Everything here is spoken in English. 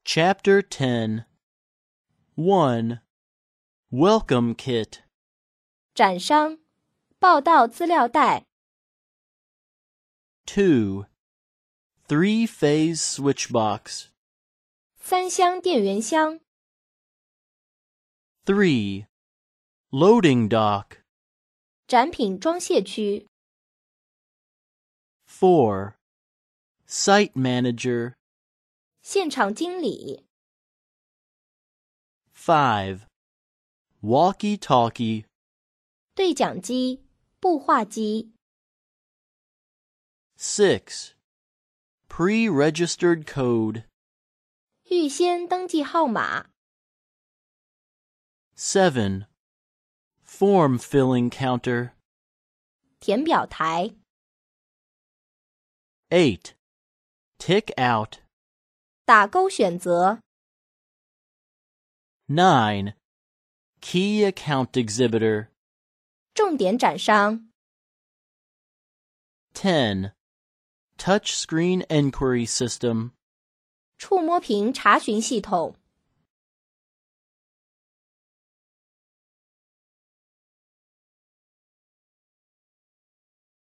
Chapter 10 1. Welcome Kit 展商报到资料袋 2. Three-phase switchbox 三箱电源箱 3. Loading dock 展品装卸区 4. Site manager 现场经理 5. Walkie-talkie 对讲机步话机 6. Pre-registered code 预先登记号码 7. Form filling counter 填表台 8. Tick out 打勾选择 9. Key account exhibitor 重点展商 10. Touchscreen enquiry system 触摸屏查询系统